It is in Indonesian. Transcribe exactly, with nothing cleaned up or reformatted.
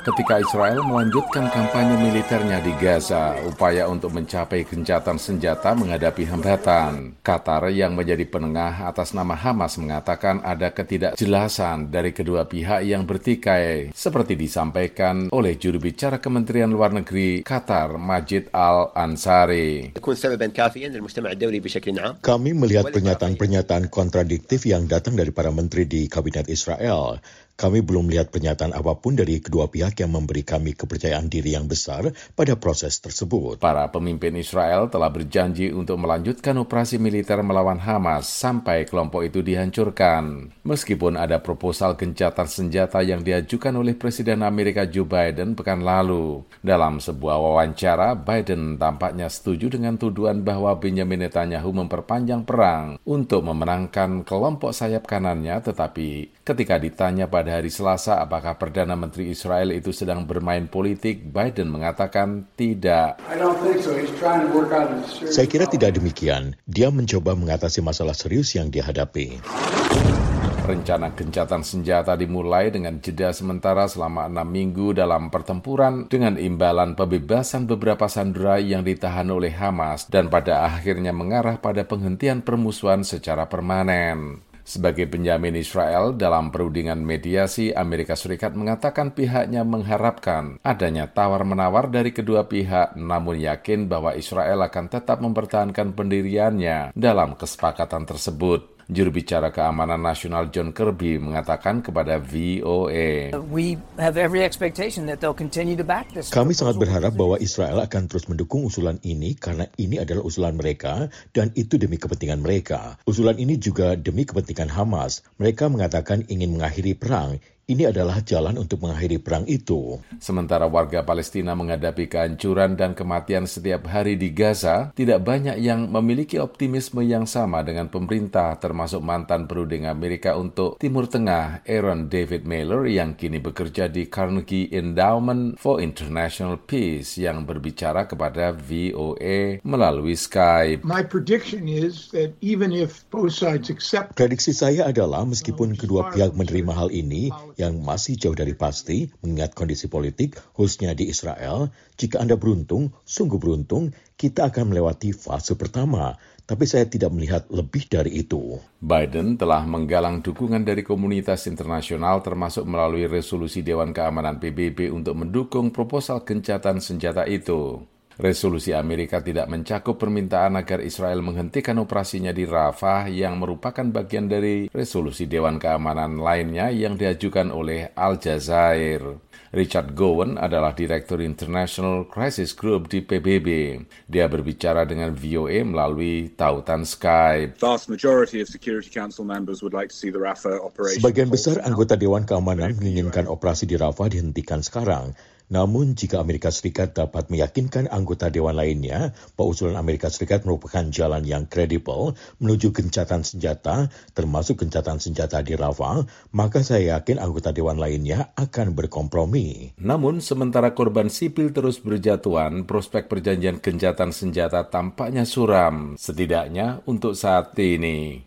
ketika Israel melanjutkan kampanye militernya di Gaza, upaya untuk mencapai gencatan senjata menghadapi hambatan. Qatar yang menjadi penengah atas nama Hamas mengatakan ada ketidakjelasan dari kedua pihak yang bertikai, seperti disampaikan oleh juru bicara Kementerian Luar Negeri Qatar, Majid Al-Ansari. Kami melihat pernyataan-pernyataan kontradiktif yang datang dari para menteri di Kabinet Israel. Kami belum melihat pernyataan apapun dari kedua pihak yang memberi kami kepercayaan diri yang besar pada proses tersebut. Para pemimpin Israel telah berjanji untuk melanjutkan operasi militer melawan Hamas sampai kelompok itu dihancurkan. Meskipun ada proposal gencatan senjata yang diajukan oleh Presiden Amerika Joe Biden pekan lalu. Dalam sebuah wawancara, Biden tampaknya setuju dengan tuduhan bahwa Benjamin Netanyahu memperpanjang perang untuk memenangkan kelompok sayap kanannya, tetapi ketika ditanya pada hari Selasa apakah Perdana Menteri Israel itu sedang bermain politik, Biden mengatakan tidak. Saya kira tidak demikian. Dia mencoba mengatasi masalah serius yang dihadapi. Rencana gencatan senjata dimulai dengan jeda sementara selama enam minggu dalam pertempuran dengan imbalan pembebasan beberapa sandera yang ditahan oleh Hamas dan pada akhirnya mengarah pada penghentian permusuhan secara permanen. Sebagai penjamin Israel dalam perundingan mediasi, Amerika Serikat mengatakan pihaknya mengharapkan adanya tawar-menawar dari kedua pihak, namun yakin bahwa Israel akan tetap mempertahankan pendiriannya dalam kesepakatan tersebut. Juru bicara Keamanan Nasional John Kirby mengatakan kepada V O A, kami sangat berharap bahwa Israel akan terus mendukung usulan ini karena ini adalah usulan mereka dan itu demi kepentingan mereka. Usulan ini juga demi kepentingan Hamas. Mereka mengatakan ingin mengakhiri perang. Ini adalah jalan untuk mengakhiri perang itu. Sementara warga Palestina menghadapi kehancuran dan kematian setiap hari di Gaza, tidak banyak yang memiliki optimisme yang sama dengan pemerintah, termasuk mantan perunding Amerika untuk Timur Tengah, Aaron David Miller, yang kini bekerja di Carnegie Endowment for International Peace, yang berbicara kepada V O A melalui Skype. My prediction is that even if both sides accept... Prediksi saya adalah meskipun kedua pihak menerima hal ini, yang masih jauh dari pasti, mengingat kondisi politik, khususnya di Israel, jika Anda beruntung, sungguh beruntung, kita akan melewati fase pertama. Tapi saya tidak melihat lebih dari itu. Biden telah menggalang dukungan dari komunitas internasional termasuk melalui resolusi Dewan Keamanan P B B untuk mendukung proposal gencatan senjata itu. Resolusi Amerika tidak mencakup permintaan agar Israel menghentikan operasinya di Rafah yang merupakan bagian dari resolusi Dewan Keamanan lainnya yang diajukan oleh Aljazair. Richard Gowan adalah Direktur International Crisis Group di P B B. Dia berbicara dengan V O A melalui tautan Skype. Sebagian besar anggota Dewan Keamanan menginginkan operasi di Rafah dihentikan sekarang. Namun, jika Amerika Serikat dapat meyakinkan anggota Dewan lainnya bahwa usulan Amerika Serikat merupakan jalan yang kredibel menuju gencatan senjata, termasuk gencatan senjata di Rafah, maka saya yakin anggota Dewan lainnya akan berkompromi. Namun, sementara korban sipil terus berjatuhan, prospek perjanjian gencatan senjata tampaknya suram, setidaknya untuk saat ini.